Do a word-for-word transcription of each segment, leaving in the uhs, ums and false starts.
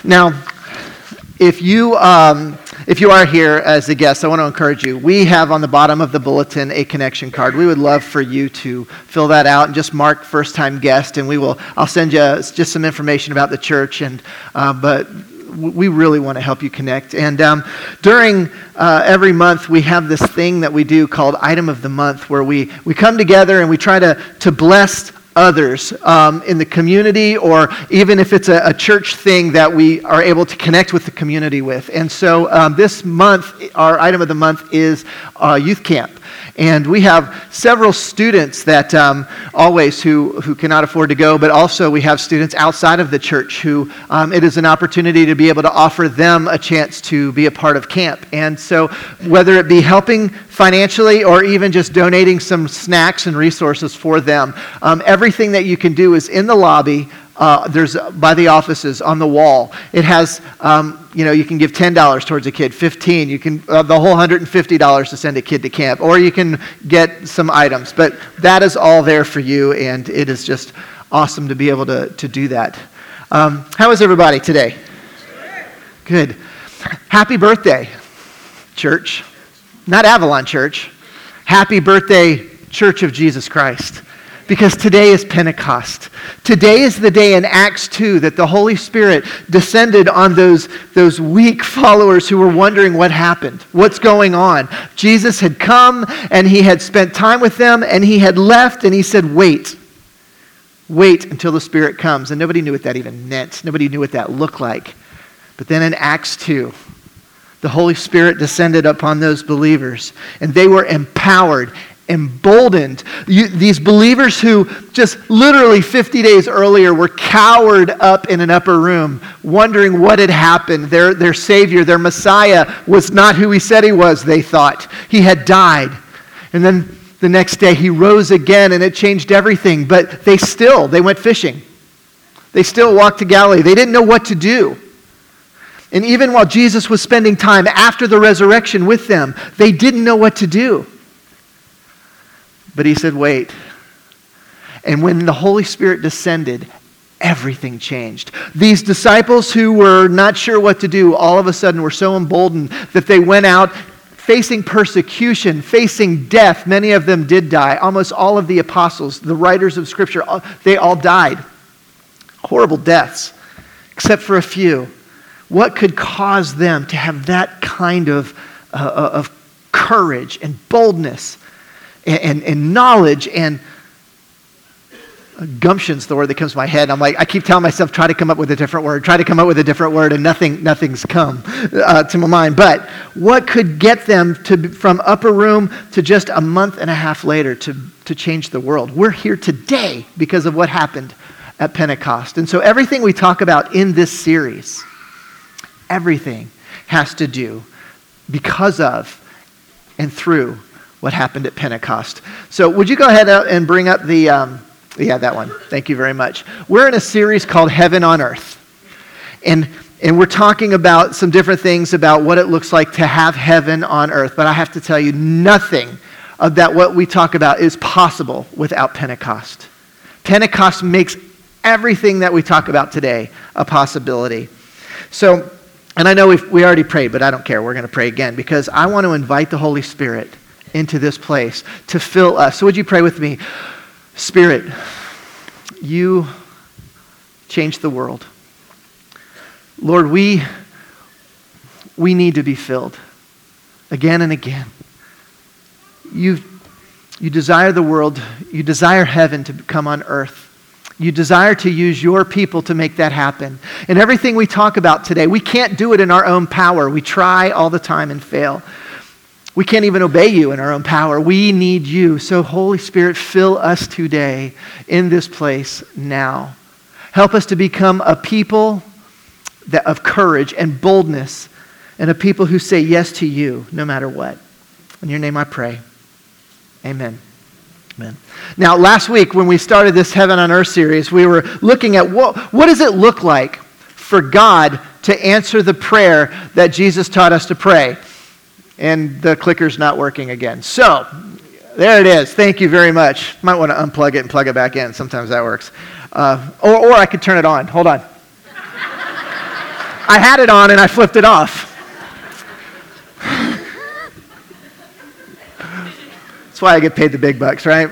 Now, if you um, if you are here as a guest, I want to encourage you. We have on the bottom of the bulletin a connection card. We would love for you to fill that out and just mark first-time guest, and we will. I'll send you just some information about the church, and uh, but we really want to help you connect. And um, during uh, every month, we have this thing that we do called Item of the Month, where we we come together and we try to to bless others um, in the community, or even if it's a, a church thing that we are able to connect with the community with. And so um, this month, our item of the month is uh, youth camp. And we have several students that um, always who, who cannot afford to go, but also we have students outside of the church who um, it is an opportunity to be able to offer them a chance to be a part of camp. And so whether it be helping financially or even just donating some snacks and resources for them, um, everything that you can do is in the lobby. Uh, there's by the offices on the wall. It has, um, you know, you can give ten dollars towards a kid, fifteen. You can uh, the whole one hundred fifty dollars to send a kid to camp, or you can get some items. But that is all there for you, and it is just awesome to be able to to do that. Um, how is everybody today? Good. Happy birthday, church. Not Avalon Church. Happy birthday, Church of Jesus Christ. Because today is Pentecost. Today is the day in Acts two that the Holy Spirit descended on those, those weak followers who were wondering what happened, what's going on. Jesus had come and he had spent time with them and he had left and he said, wait. Wait until the Spirit comes. And nobody knew what that even meant. Nobody knew what that looked like. But then in Acts two, the Holy Spirit descended upon those believers and they were empowered, emboldened. You, these believers who just literally fifty days earlier were cowered up in an upper room, wondering what had happened. Their, their Savior, their Messiah, was not who he said he was, they thought. He had died. And then the next day he rose again and it changed everything. But they still, they went fishing. They still walked to Galilee. They didn't know what to do. And even while Jesus was spending time after the resurrection with them, they didn't know what to do. But he said, wait. And when the Holy Spirit descended, everything changed. These disciples who were not sure what to do, all of a sudden were so emboldened that they went out facing persecution, facing death. Many of them did die. Almost all of the apostles, the writers of Scripture, they all died. Horrible deaths, except for a few. What could cause them to have that kind of, uh, of courage and boldness and, and, and knowledge and gumption's the word that comes to my head. I'm like, I keep telling myself, try to come up with a different word, try to come up with a different word, and nothing, nothing's come uh, to my mind. But what could get them to from upper room to just a month and a half later to, to change the world? We're here today because of what happened at Pentecost. And so everything we talk about in this series, everything has to do because of and through what happened at Pentecost. So would you go ahead and bring up the, um, yeah, that one. Thank you very much. We're in a series called Heaven on Earth. And, and we're talking about some different things about what it looks like to have heaven on earth. But I have to tell you, nothing of that what we talk about is possible without Pentecost. Pentecost makes everything that we talk about today a possibility. So, and I know we've, we already prayed, but I don't care. We're going to pray again because I want to invite the Holy Spirit into this place to fill us. So would you pray with me? Spirit, you change the world. Lord, we, we need to be filled again and again. You, you desire the world, you desire heaven to come on earth. You desire to use your people to make that happen. And everything we talk about today, we can't do it in our own power. We try all the time and fail. We can't even obey you in our own power. We need you. So Holy Spirit, fill us today in this place now. Help us to become a people that of courage and boldness and a people who say yes to you no matter what. In your name I pray. Amen. Amen. Now, last week when we started this Heaven on Earth series, we were looking at what, what does it look like for God to answer the prayer that Jesus taught us to pray. And the clicker's not working again. So, there it is. Thank you very much. Might want to unplug it and plug it back in. Sometimes that works. Uh, or, or I could turn it on. Hold on. I had it on and I flipped it off. That's why I get paid the big bucks, right?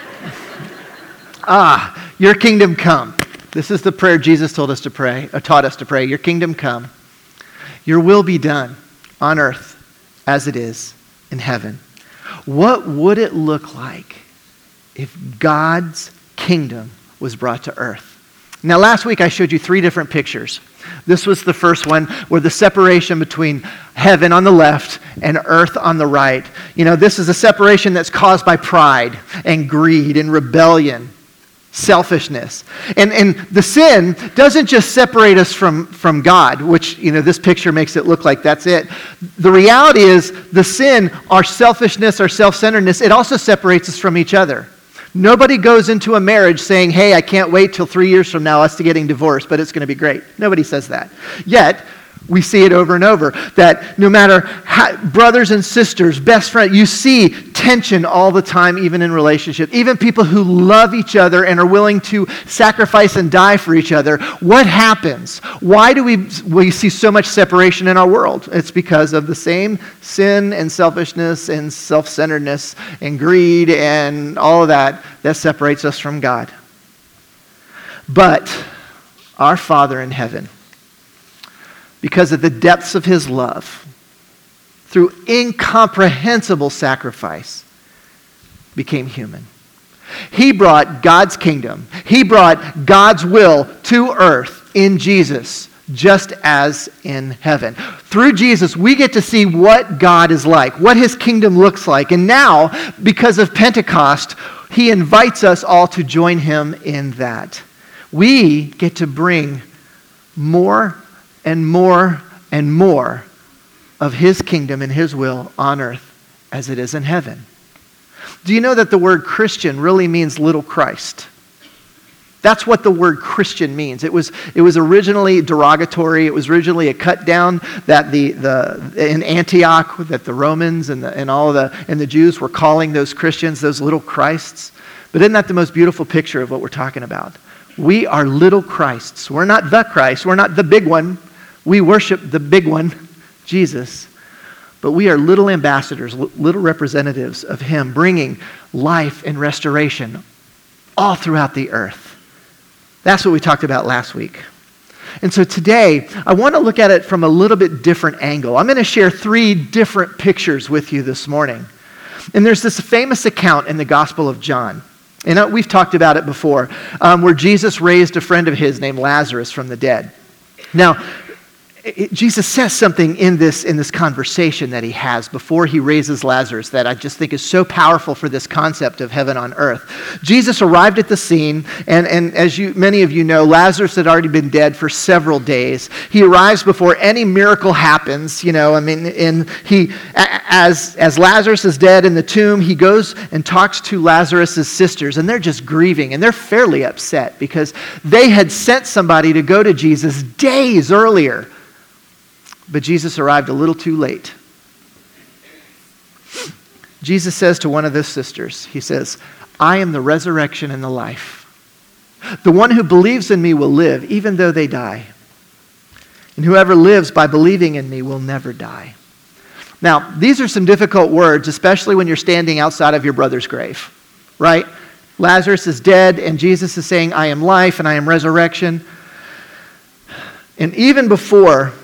Ah, your kingdom come. This is the prayer Jesus told us to pray, or taught us to pray. Your kingdom come. Your will be done on earth as it is in heaven. What would it look like if God's kingdom was brought to earth? Now, last week I showed you three different pictures. This was the first one where the separation between heaven on the left and earth on the right. You know, this is a separation that's caused by pride and greed and rebellion, selfishness. And and the sin doesn't just separate us from, from God, which, you know, this picture makes it look like that's it. The reality is the sin, our selfishness, our self-centeredness, it also separates us from each other. Nobody goes into a marriage saying, hey, I can't wait till three years from now us to getting divorced, but it's going to be great. Nobody says that. Yet, we see it over and over, that no matter how, brothers and sisters, best friends, you see tension all the time, even in relationship. Even people who love each other and are willing to sacrifice and die for each other. What happens? Why do we, we see so much separation in our world? It's because of the same sin and selfishness and self-centeredness and greed and all of that that separates us from God. But our Father in heaven, because of the depths of his love, through incomprehensible sacrifice, became human. He brought God's kingdom. He brought God's will to earth in Jesus, just as in heaven. Through Jesus, we get to see what God is like, what his kingdom looks like. And now, because of Pentecost, he invites us all to join him in that. We get to bring more and more and more of his kingdom and his will on earth as it is in heaven. Do you know that the word Christian really means little Christ? That's what the word Christian means. It was, it was originally derogatory. It was originally a cut down that the, the in Antioch, that the Romans and, the, and all of the, and the Jews were calling those Christians, those little Christs. But isn't that the most beautiful picture of what we're talking about? We are little Christs. We're not the Christ. We're not the big one. We worship the big one, Jesus. But we are little ambassadors, little representatives of him, bringing life and restoration all throughout the earth. That's what we talked about last week. And so today, I want to look at it from a little bit different angle. I'm going to share three different pictures with you this morning. And there's this famous account in the Gospel of John. And we've talked about it before, um, where Jesus raised a friend of his named Lazarus from the dead. Now, It, Jesus says something in this, in this conversation that he has before he raises Lazarus that I just think is so powerful for this concept of heaven on earth. Jesus arrived at the scene, and, and as you, many of you know, Lazarus had already been dead for several days. He arrives before any miracle happens, you know, I mean, and he, as, as Lazarus is dead in the tomb, he goes and talks to Lazarus' sisters, and they're just grieving, and they're fairly upset because they had sent somebody to go to Jesus days earlier. But Jesus arrived a little too late. Jesus says to one of his sisters, he says, I am the resurrection and the life. The one who believes in me will live even though they die. And whoever lives by believing in me will never die. Now, these are some difficult words, especially when you're standing outside of your brother's grave, right? Lazarus is dead, and Jesus is saying, I am life and I am resurrection. And even before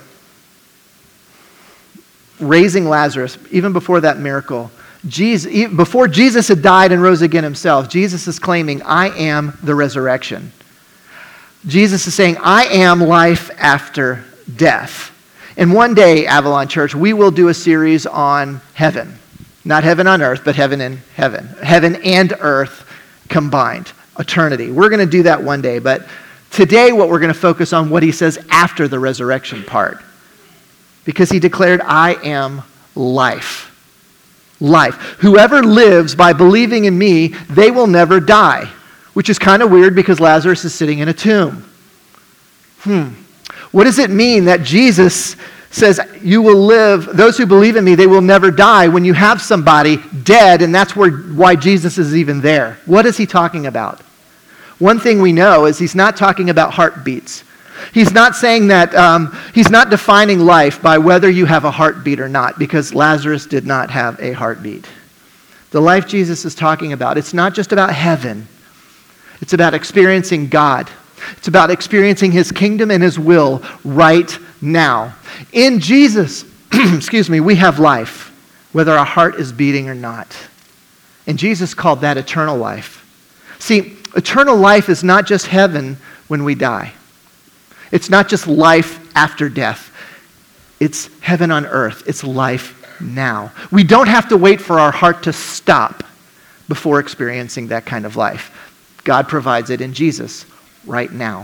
raising Lazarus, even before that miracle, Jesus, before Jesus had died and rose again himself, Jesus is claiming, I am the resurrection. Jesus is saying, I am life after death. And one day, Avalon Church, we will do a series on heaven. Not heaven on earth, but heaven in heaven. Heaven and earth combined. Eternity. We're going to do that one day, but today what we're going to focus on what he says after the resurrection part. Because he declared, I am life. Life. Whoever lives by believing in me, they will never die. Which is kind of weird because Lazarus is sitting in a tomb. Hmm. What does it mean that Jesus says, you will live, those who believe in me, they will never die, when you have somebody dead, and that's where, why Jesus is even there? What is he talking about? One thing we know is he's not talking about heartbeats. He's not saying that, um, he's not defining life by whether you have a heartbeat or not, because Lazarus did not have a heartbeat. The life Jesus is talking about, it's not just about heaven. It's about experiencing God. It's about experiencing his kingdom and his will right now. In Jesus, excuse me, we have life, whether our heart is beating or not. And Jesus called that eternal life. See, eternal life is not just heaven when we die. It's not just life after death. It's heaven on earth. It's life now. We don't have to wait for our heart to stop before experiencing that kind of life. God provides it in Jesus right now.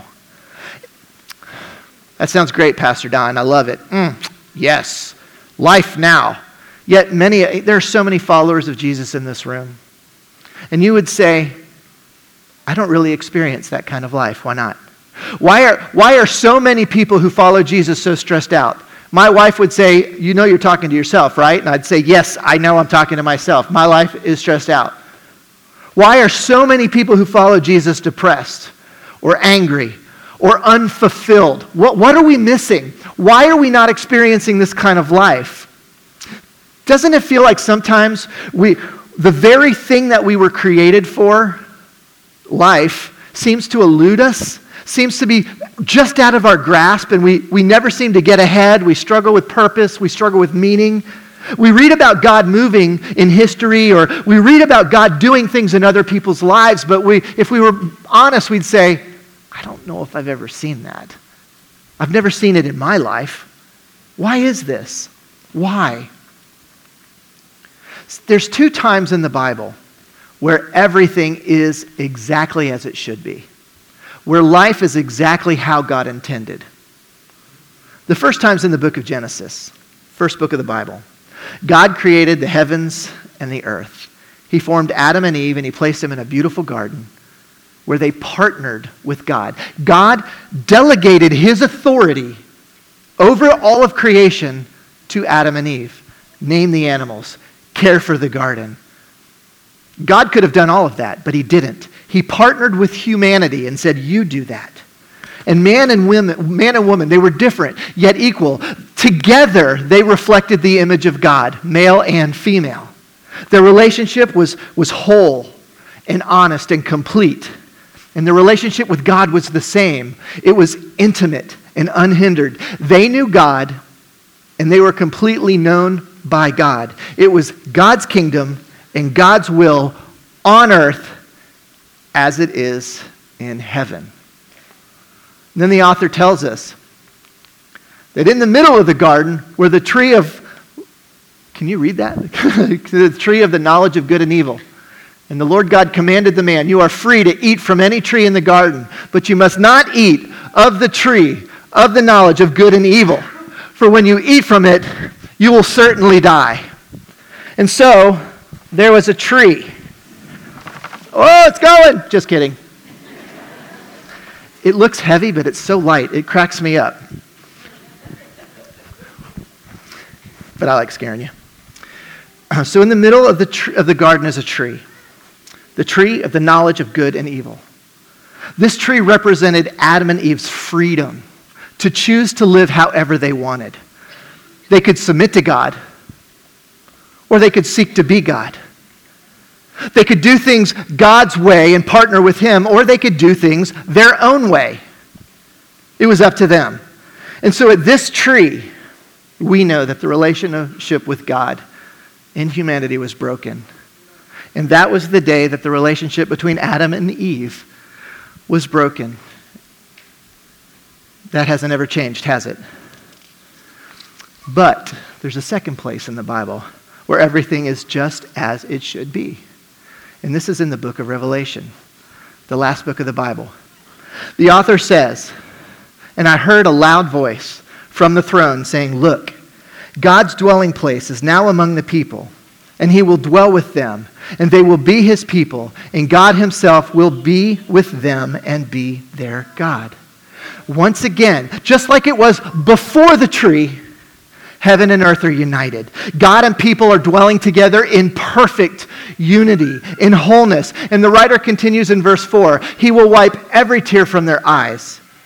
That sounds great, Pastor Don. I love it. Mm, yes, life now. Yet many, there are so many followers of Jesus in this room. And you would say, I don't really experience that kind of life. Why not? Why are, why are so many people who follow Jesus so stressed out? My wife would say, you know you're talking to yourself, right? And I'd say, yes, I know I'm talking to myself. My life is stressed out. Why are so many people who follow Jesus depressed or angry or unfulfilled? What, what are we missing? Why are we not experiencing this kind of life? Doesn't it feel like sometimes we, the very thing that we were created for, life, seems to elude us, seems to be just out of our grasp, and we, we never seem to get ahead. We struggle with purpose. We struggle with meaning. We read about God moving in history, or we read about God doing things in other people's lives, but we, if we were honest, we'd say, I don't know if I've ever seen that. I've never seen it in my life. Why is this? Why? There's two times in the Bible where everything is exactly as it should be, where life is exactly how God intended. The first time's in the book of Genesis, first book of the Bible. God created the heavens and the earth. He formed Adam and Eve, and he placed them in a beautiful garden where they partnered with God. God delegated his authority over all of creation to Adam and Eve. Name the animals, care for the garden. God could have done all of that, but he didn't. He partnered with humanity and said, you do that. And man and women, man and woman, they were different, yet equal. Together, they reflected the image of God, male and female. Their relationship was, was whole and honest and complete. And the relationship with God was the same. It was intimate and unhindered. They knew God, and they were completely known by God. It was God's kingdom and God's will on earth as it is in heaven. And then the author tells us that in the middle of the garden were the tree of, can you read that? The tree of the knowledge of good and evil. And the Lord God commanded the man, you are free to eat from any tree in the garden, but you must not eat of the tree of the knowledge of good and evil. For when you eat from it, you will certainly die. And so, there was a tree. Oh, it's going! Just kidding. It looks heavy, but it's so light, it cracks me up. But I like scaring you. So in the middle of the tr- of the garden is a tree. The tree of the knowledge of good and evil. This tree represented Adam and Eve's freedom to choose to live however they wanted. They could submit to God, or they could seek to be God. They could do things God's way and partner with him, or they could do things their own way. It was up to them. And so at this tree, we know that the relationship with God in humanity was broken. And that was the day that the relationship between Adam and Eve was broken. That hasn't ever changed, has it? But there's a second place in the Bible where everything is just as it should be. And this is in the book of Revelation, the last book of the Bible. The author says, and I heard a loud voice from the throne saying, look, God's dwelling place is now among the people, and he will dwell with them, and they will be his people, and God himself will be with them and be their God. Once again, just like it was before the tree, heaven and earth are united. God and people are dwelling together in perfect unity, in wholeness. And the writer continues in verse four, he will wipe every tear from their eyes.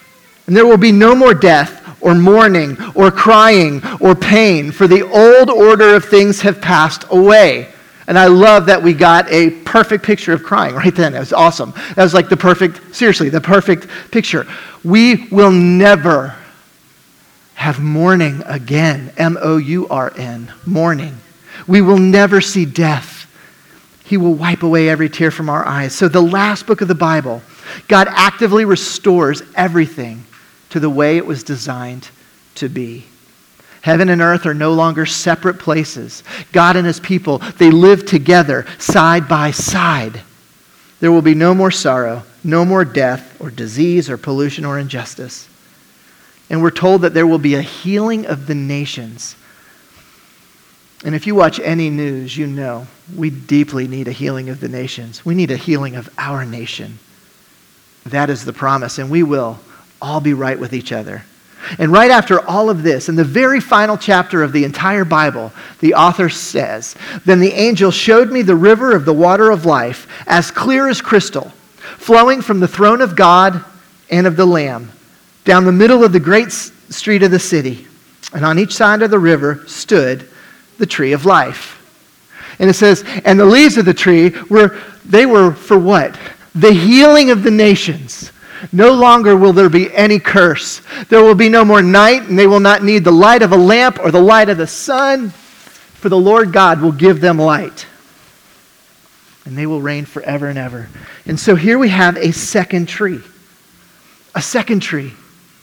And there will be no more death, or mourning, or crying, or pain, for the old order of things have passed away. And I love that we got a perfect picture of crying right then. It was awesome. That was like the perfect, seriously, the perfect picture. We will never have mourning again. M O U R N, mourning. We will never see death. He will wipe away every tear from our eyes. So the last book of the Bible, God actively restores everything to the way it was designed to be. Heaven and earth are no longer separate places. God and his people, they live together side by side. There will be no more sorrow, no more death or disease or pollution or injustice. And we're told that there will be a healing of the nations. And if you watch any news, you know we deeply need a healing of the nations. We need a healing of our nation. That is the promise, and we will all be right with each other. And right after all of this, in the very final chapter of the entire Bible, the author says, "Then the angel showed me the river of the water of life, as clear as crystal, flowing from the throne of God and of the Lamb, down the middle of the great street of the city. And on each side of the river stood the tree of life." And it says, and the leaves of the tree were, they were for what? The healing of the nations. No longer will there be any curse. There will be no more night, and they will not need the light of a lamp or the light of the sun, for the Lord God will give them light. And they will reign forever and ever. And so here we have a second tree. A second tree.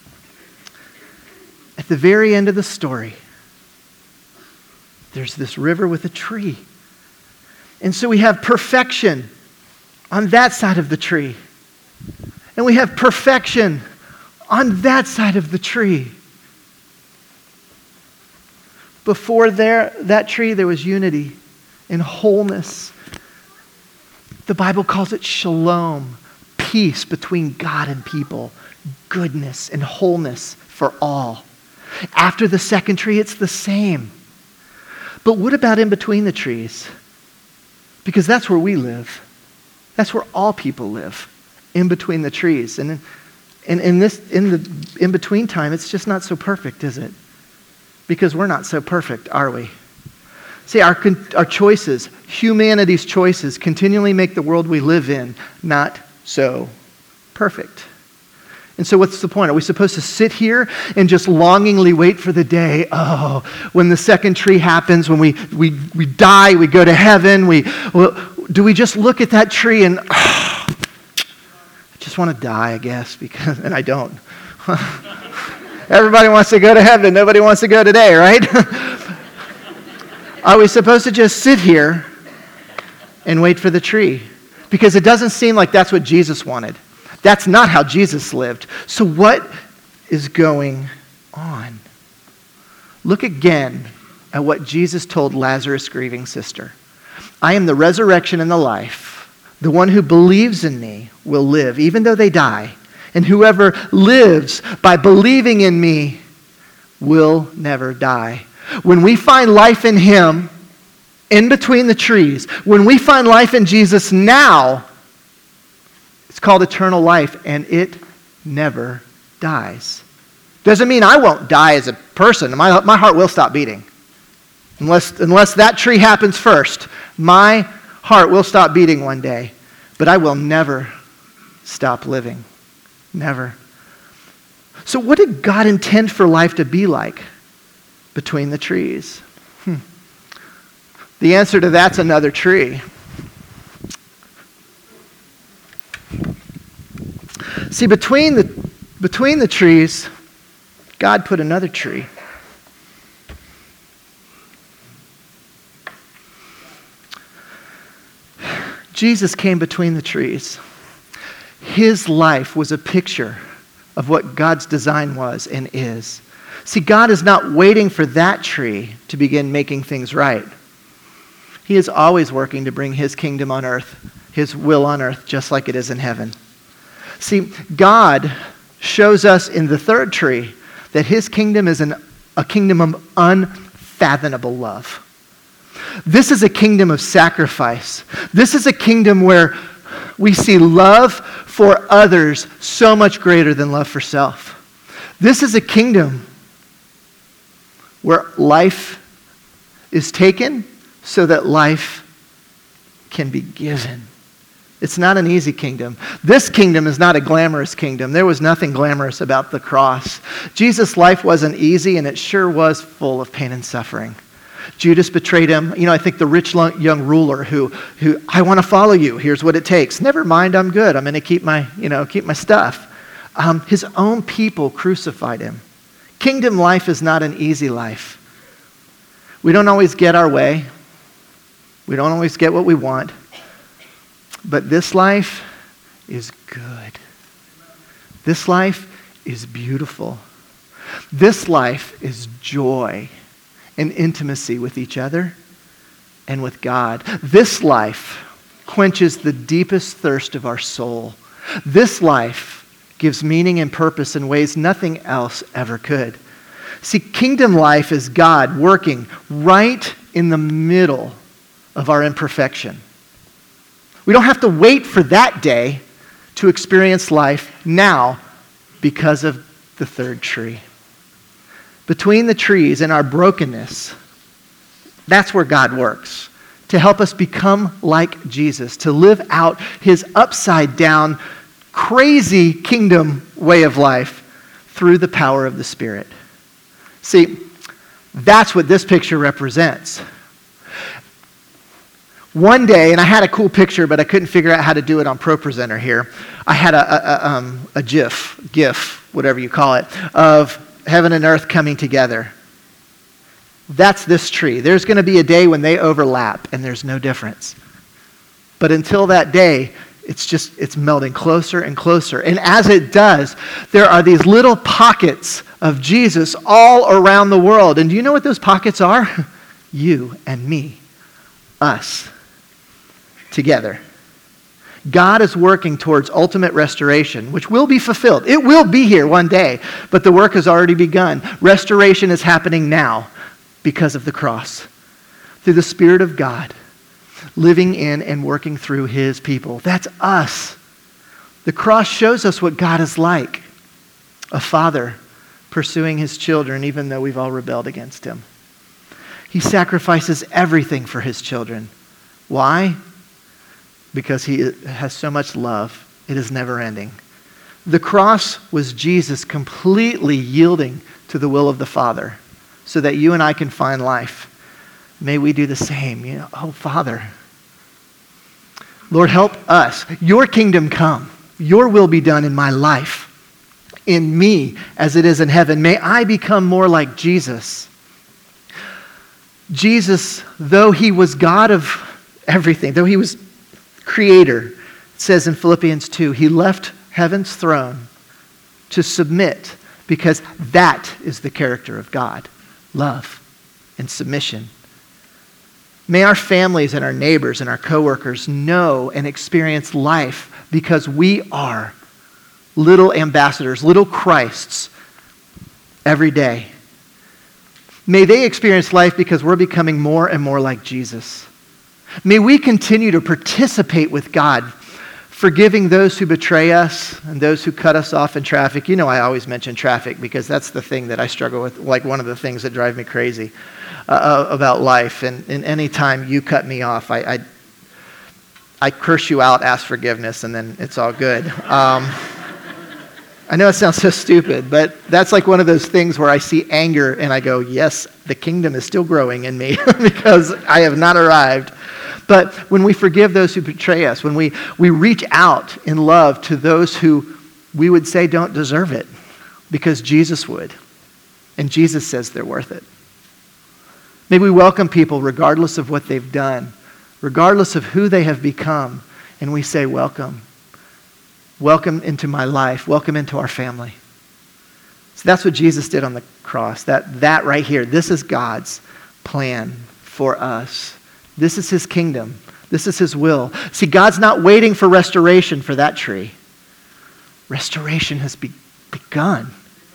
At the very end of the story, there's this river with a tree. And so we have perfection on that side of the tree. And we have perfection on that side of the tree. Before there, that tree, there was unity and wholeness. The Bible calls it shalom, peace between God and people, goodness and wholeness for all. After the second tree, it's the same. But what about in between the trees? Because that's where we live. That's where all people live. In between the trees. And in, in this in the in between time, it's just not so perfect, is it? Because we're not so perfect, are we? See, our our choices, humanity's choices, continually make the world we live in not so perfect. And so what's the point? Are we supposed to sit here and just longingly wait for the day, oh, when the second tree happens, when we we, we die, we go to heaven, we well, do we just look at that tree and oh, just want to die, I guess, because, and I don't. Everybody wants to go to heaven. Nobody wants to go today, right? Are we supposed to just sit here and wait for the tree? Because it doesn't seem like that's what Jesus wanted. That's not how Jesus lived. So what is going on? Look again at what Jesus told Lazarus' grieving sister. "I am the resurrection and the life. The one who believes in me will live, even though they die. And whoever lives by believing in me will never die." When we find life in him, in between the trees, when we find life in Jesus now, it's called eternal life, and it never dies. Doesn't mean I won't die as a person. My, my heart will stop beating. Unless, unless that tree happens first, my heart will stop beating one day, but I will never stop living. Never. So what did God intend for life to be like between the trees? Hmm. The answer to that's another tree. See, between the, between the trees, God put another tree. Jesus came between the trees. His life was a picture of what God's design was and is. See, God is not waiting for that tree to begin making things right. He is always working to bring his kingdom on earth, his will on earth, just like it is in heaven. See, God shows us in the third tree that his kingdom is an, a kingdom of unfathomable love. This is a kingdom of sacrifice. This is a kingdom where we see love for others so much greater than love for self. This is a kingdom where life is taken so that life can be given. It's not an easy kingdom. This kingdom is not a glamorous kingdom. There was nothing glamorous about the cross. Jesus' life wasn't easy, and it sure was full of pain and suffering. Judas betrayed him. You know, I think the rich young ruler who, who I want to follow you. Here's what it takes. Never mind, I'm good. I'm going to keep my, you know, keep my stuff. Um, his own people crucified him. Kingdom life is not an easy life. We don't always get our way. We don't always get what we want. But this life is good. This life is beautiful. This life is joy and intimacy with each other and with God. This life quenches the deepest thirst of our soul. This life gives meaning and purpose in ways nothing else ever could. See, kingdom life is God working right in the middle of our imperfection. We don't have to wait for that day to experience life now because of the third tree. Between the trees and our brokenness, that's where God works to help us become like Jesus, to live out his upside down, crazy kingdom way of life through the power of the Spirit. See, that's what this picture represents. One day, and I had a cool picture, but I couldn't figure out how to do it on ProPresenter here. I had a, a, a, um, a GIF, GIF, whatever you call it, of heaven and earth coming together. That's this tree. There's going to be a day when they overlap, and there's no difference. But until that day, it's just, it's melding closer and closer. And as it does, there are these little pockets of Jesus all around the world. And do you know what those pockets are? You and me, us, together. God is working towards ultimate restoration, which will be fulfilled. It will be here one day, but the work has already begun. Restoration is happening now because of the cross, through the Spirit of God, living in and working through his people. That's us. The cross shows us what God is like, a father pursuing his children even though we've all rebelled against him. He sacrifices everything for his children. Why? Because he has so much love. It is never ending. The cross was Jesus completely yielding to the will of the Father so that you and I can find life. May we do the same. You know, oh, Father, Lord, help us. Your kingdom come. Your will be done in my life, in me as it is in heaven. May I become more like Jesus. Jesus, though he was God of everything, though he was creator, it says in Philippians two, he left heaven's throne to submit because that is the character of God, love and submission. May our families and our neighbors and our coworkers know and experience life because we are little ambassadors, little Christs every day. May they experience life because we're becoming more and more like Jesus. May we continue to participate with God, forgiving those who betray us and those who cut us off in traffic. You know, I always mention traffic because that's the thing that I struggle with, like one of the things that drive me crazy uh, about life. And, and any time you cut me off, I, I I curse you out, ask forgiveness, and then it's all good. Um, I know it sounds so stupid, but that's like one of those things where I see anger and I go, yes, the kingdom is still growing in me because I have not arrived. But when we forgive those who betray us, when we, we reach out in love to those who we would say don't deserve it, because Jesus would, and Jesus says they're worth it. May we welcome people regardless of what they've done, regardless of who they have become, and we say, welcome. Welcome into my life. Welcome into our family. So that's what Jesus did on the cross. That, that right here, this is God's plan for us. This is his kingdom. This is his will. See, God's not waiting for restoration for that tree. Restoration has be- begun.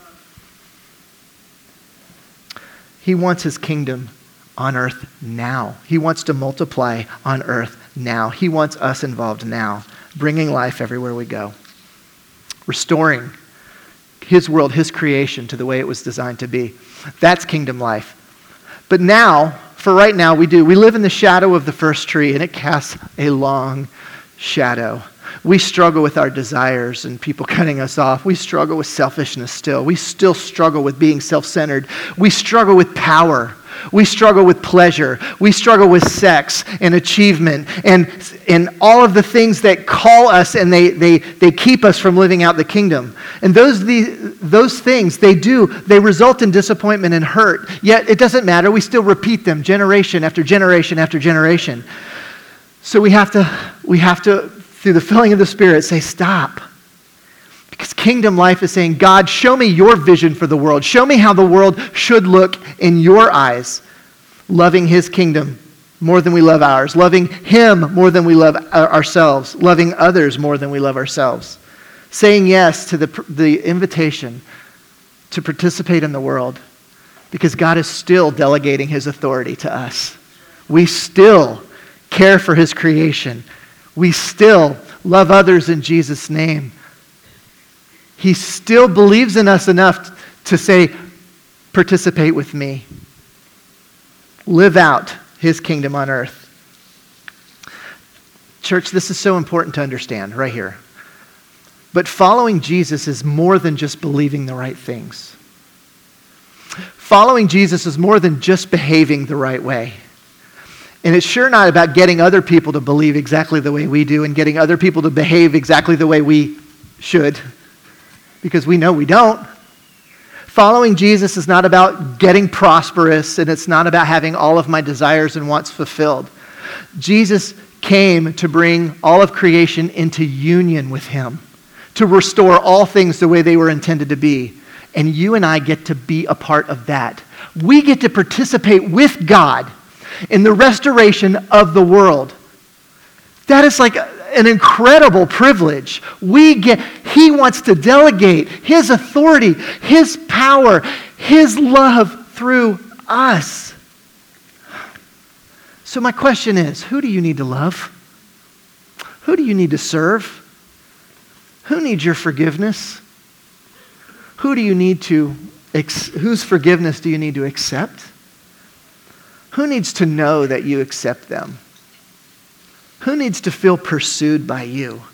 He wants his kingdom on earth now. He wants to multiply on earth now. He wants us involved now, bringing life everywhere we go. Restoring his world, his creation to the way it was designed to be. That's kingdom life. But now, for right now, we do. We live in the shadow of the first tree, and it casts a long shadow. We struggle with our desires and people cutting us off. We struggle with selfishness still. We still struggle with being self-centered. We struggle with power. We struggle with pleasure. We struggle with sex and achievement and, and all of the things that call us and they, they, they keep us from living out the kingdom. And those, the, those things, they do, they result in disappointment and hurt. Yet it doesn't matter. We still repeat them generation after generation after generation. So we have to, we have to, through the filling of the Spirit, say, stop. Because kingdom life is saying, God, show me your vision for the world. Show me how the world should look in your eyes. Loving his kingdom more than we love ours. Loving him more than we love ourselves. Loving others more than we love ourselves. Saying yes to the, the invitation to participate in the world. Because God is still delegating his authority to us. We still care for his creation. We still love others in Jesus' name. He still believes in us enough to say, participate with me. Live out his kingdom on earth. Church, this is so important to understand right here. But following Jesus is more than just believing the right things. Following Jesus is more than just behaving the right way. And it's sure not about getting other people to believe exactly the way we do and getting other people to behave exactly the way we should, because we know we don't. Following Jesus is not about getting prosperous, and it's not about having all of my desires and wants fulfilled. Jesus came to bring all of creation into union with him, to restore all things the way they were intended to be. And you and I get to be a part of that. We get to participate with God in the restoration of the world. That is like an incredible privilege. We get, he wants to delegate his authority, his power, his love through us. So my question is, who do you need to love? Who do you need to serve? Who needs your forgiveness? Who do you need to, ex- whose forgiveness do you need to accept? Who needs to know that you accept them? Who needs to feel pursued by you?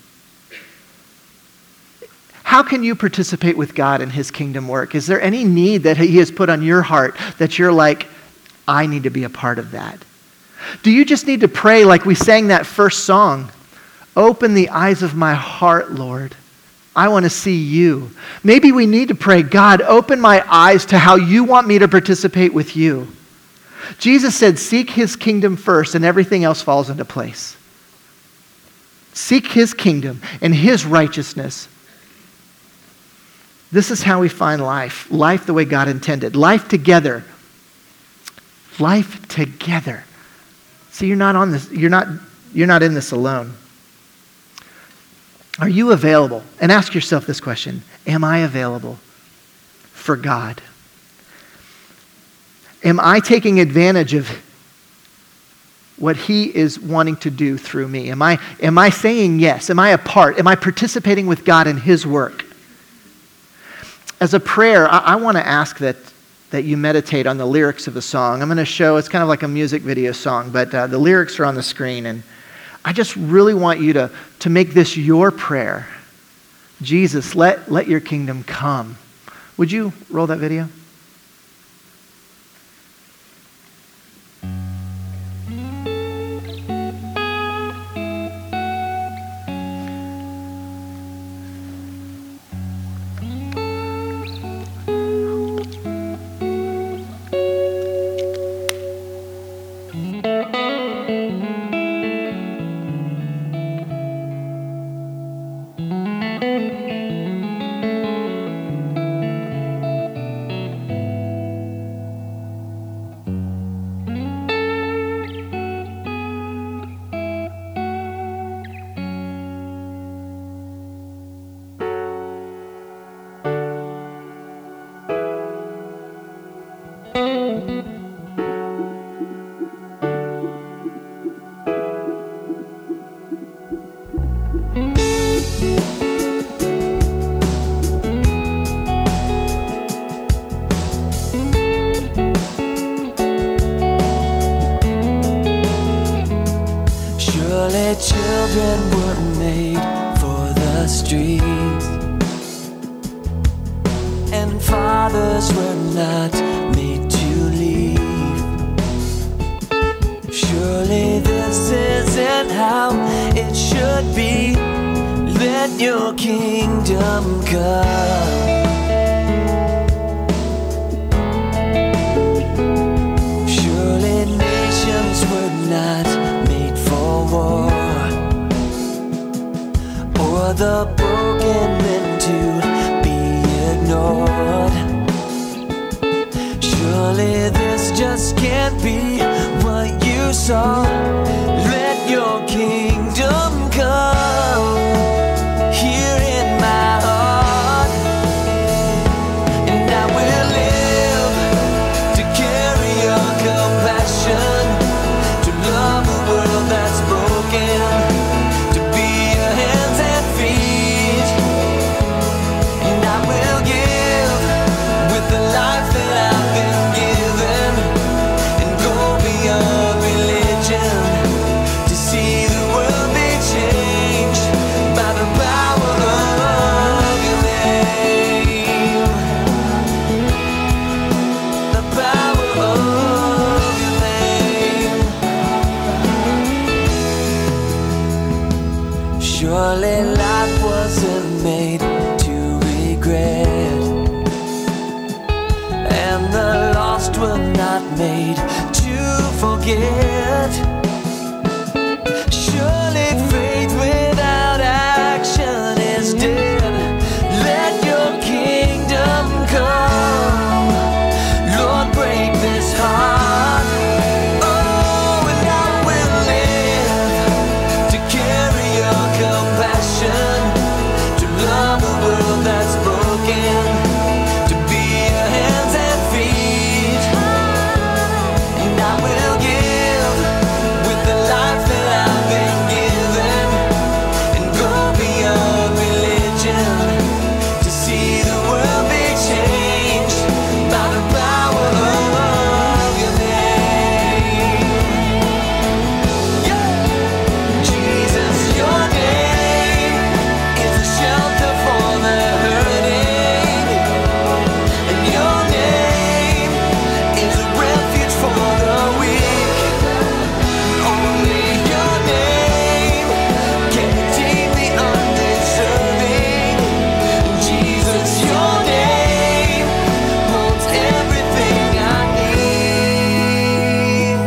How can you participate with God in his kingdom work? Is there any need that he has put on your heart that you're like, I need to be a part of that? Do you just need to pray like we sang that first song? Open the eyes of my heart, Lord. I want to see you. Maybe we need to pray, God, open my eyes to how you want me to participate with you. Jesus said, seek his kingdom first and everything else falls into place. Seek his kingdom and his righteousness. This is how we find life. Life the way God intended. Life together. Life together. See, you're not on this, you're not, you're not in this alone. Are you available? And ask yourself this question. Am I available for God? Am I taking advantage of what he is wanting to do through me? Am I, am I saying yes? Am I a part? Am I participating with God in his work? As a prayer, I, I want to ask that, that you meditate on the lyrics of the song. I'm going to show, it's kind of like a music video song, but uh, the lyrics are on the screen, and I just really want you to, to make this your prayer. Jesus, let, let your kingdom come. Would you roll that video? Surely children were made for the streets, and fathers were not made to leave. Surely this isn't how it should be. Let your kingdom come. Surely nations were not made for war, or the broken meant to be ignored. Surely this just can't be what you saw. Let your kingdom come here in my heart, and I will live to carry your compassion, to love a world that's broken, to be your hands and feet. And I will give with the life that I've been given, and go beyond religion to see the world be changed by the power of your name. The power of your name. Surely life wasn't made to regret, and the lost were not made to forget. Surely faith without action is dead. Let your kingdom come. Lord, break this heart. Oh, and I will live to carry your compassion, to love a world that's broken, to be your hands and feet. And I will give with the life that I've been given, and go beyond religion to see the world be changed by the power of your name. Yeah. Jesus, your name is a shelter for the hurting, and your name is a refuge for the weak. Only your name can redeem the undeserving. Jesus, your name holds everything I need.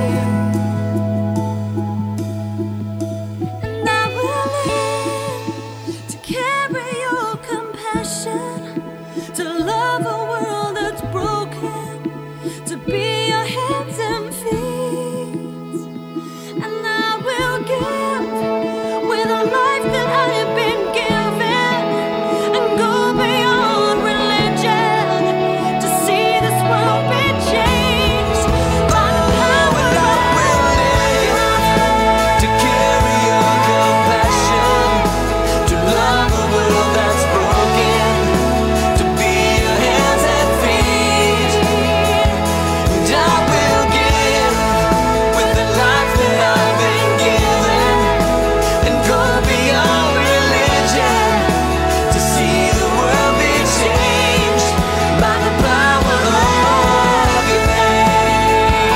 And I will live to carry your compassion, to love a world that's broken, to be your hands and feet. And I will give with a life that I have been given, and go beyond religion to see this world be changed by the power And I will live to carry your compassion, to love a world that's broken, to be your hands and feet. And I will give with the life that I've been given, and go beyond religion to see the world be changed by the power of your name.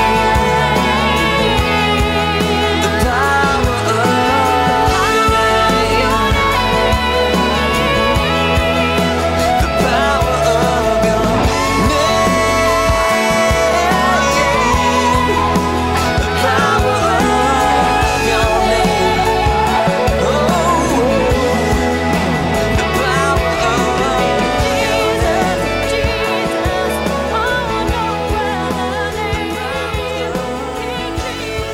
The power of your name. The power of your name. The power of your name. Oh, the power of Jesus, Jesus, oh no other name, King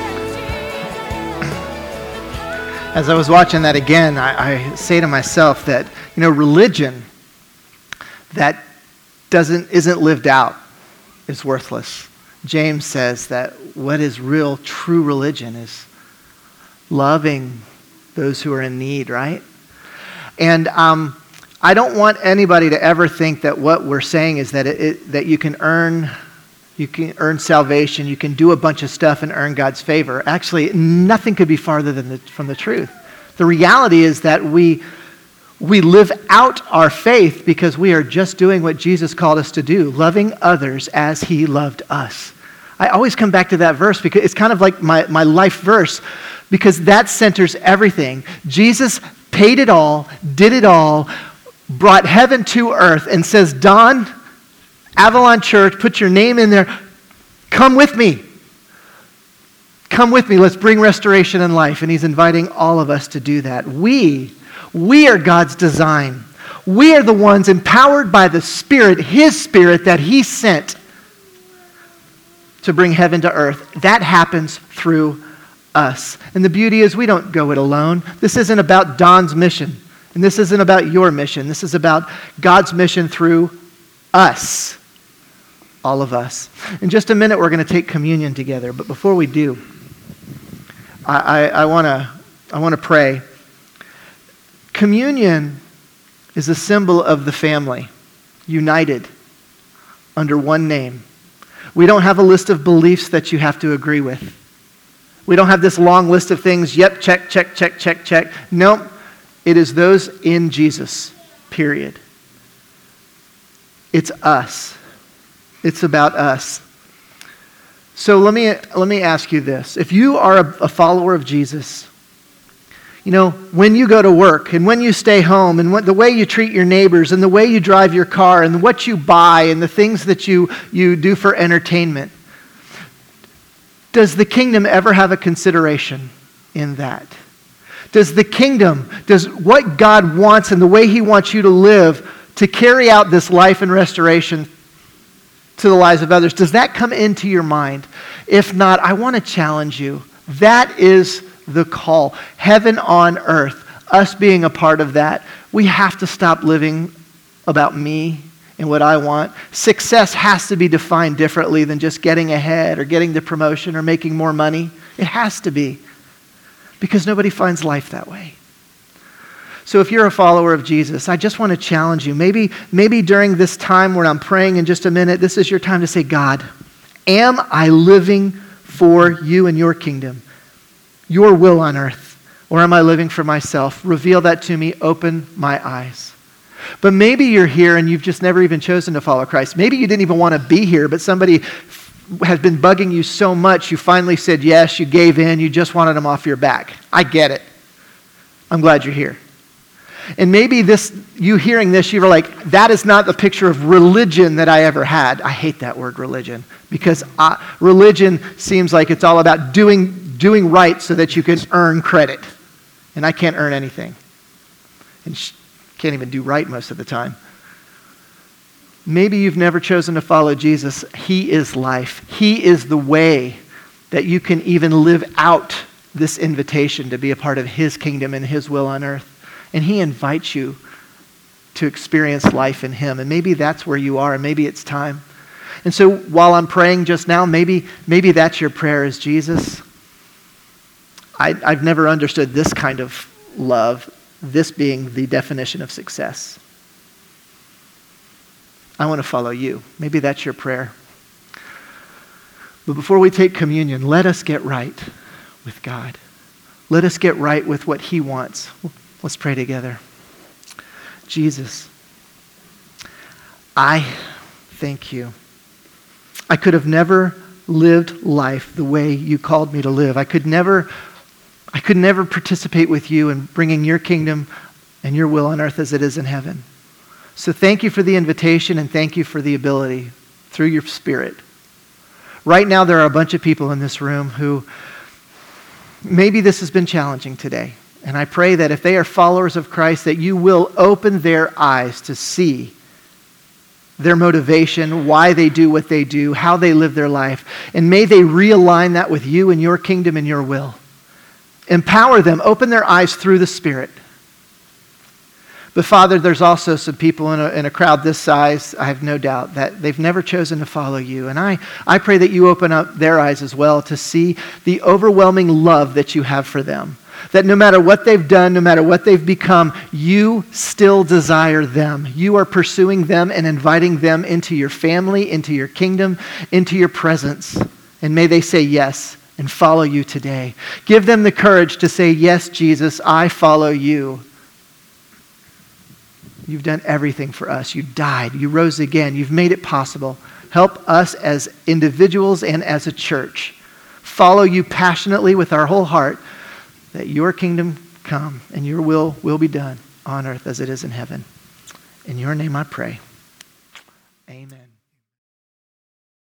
Jesus. As I was watching that again, I, I say to myself that, you know, religion that doesn't isn't lived out is worthless. James says that what is real, true religion is loving those who are in need, right? And um, I don't want anybody to ever think that what we're saying is that it, it, that you can earn You can earn salvation. You can do a bunch of stuff and earn God's favor. Actually, nothing could be farther than the, from the truth. The reality is that we, we live out our faith because we are just doing what Jesus called us to do, loving others as he loved us. I always come back to that verse because it's kind of like my, my life verse, because that centers everything. Jesus paid it all, did it all, brought heaven to earth, and says, Don, Avalon Church, put your name in there. Come with me. Come with me. Let's bring restoration and life. And he's inviting all of us to do that. We, we are God's design. We are the ones empowered by the Spirit, his Spirit that he sent to bring heaven to earth. That happens through us. And the beauty is we don't go it alone. This isn't about Don's mission. And this isn't about your mission. This is about God's mission through us. All of us. In just a minute, we're going to take communion together. But before we do, I, I, I want to I want to pray. Communion is a symbol of the family, united under one name. We don't have a list of beliefs that you have to agree with. We don't have this long list of things, yep, check, check, check, check, check. Nope. It is those in Jesus, period. It's us. It's about us. So let me let me ask you this. If you are a, a follower of Jesus, you know, when you go to work and when you stay home and what, the way you treat your neighbors and the way you drive your car and what you buy and the things that you, you do for entertainment, does the kingdom ever have a consideration in that? Does the kingdom, does what God wants and the way he wants you to live to carry out this life and restoration to the lives of others, does that come into your mind? If not, I want to challenge you. That is the call. Heaven on earth, us being a part of that. We have to stop living about me and what I want. Success has to be defined differently than just getting ahead or getting the promotion or making more money. It has to be. Because nobody finds life that way. So if you're a follower of Jesus, I just want to challenge you. Maybe, maybe during this time when I'm praying in just a minute, this is your time to say, God, am I living for you and your kingdom, your will on earth, or am I living for myself? Reveal that to me. Open my eyes. But maybe you're here and you've just never even chosen to follow Christ. Maybe you didn't even want to be here, but somebody has been bugging you so much, you finally said yes, you gave in, you just wanted them off your back. I get it. I'm glad you're here. And maybe this, you hearing this, you were like, that is not the picture of religion that I ever had. I hate that word religion because I, religion seems like it's all about doing, doing right so that you can earn credit. And I can't earn anything. And sh- can't even do right most of the time. Maybe you've never chosen to follow Jesus. He is life. He is the way that you can even live out this invitation to be a part of his kingdom and his will on earth. And he invites you to experience life in him. And maybe that's where you are, and maybe it's time. And so while I'm praying just now, maybe, maybe that's your prayer is, Jesus, I, I've never understood this kind of love, this being the definition of success. I want to follow you. Maybe that's your prayer. But before we take communion, let us get right with God. Let us get right with what he wants. Let's pray together. Jesus, I thank you. I could have never lived life the way you called me to live. I could never, I could never participate with you in bringing your kingdom and your will on earth as it is in heaven. So thank you for the invitation and thank you for the ability through your Spirit. Right now there are a bunch of people in this room who maybe this has been challenging today. And I pray that if they are followers of Christ, that you will open their eyes to see their motivation, why they do what they do, how they live their life. And may they realign that with you and your kingdom and your will. Empower them, open their eyes through the Spirit. But Father, there's also some people in a, in a crowd this size, I have no doubt, that they've never chosen to follow you. And I, I pray that you open up their eyes as well to see the overwhelming love that you have for them. That no matter what they've done, no matter what they've become, you still desire them. You are pursuing them and inviting them into your family, into your kingdom, into your presence. And may they say yes and follow you today. Give them the courage to say, yes, Jesus, I follow you. You've done everything for us. You died. You rose again. You've made it possible. Help us as individuals and as a church follow you passionately with our whole heart, that your kingdom come and your will will be done on earth as it is in heaven. In your name I pray.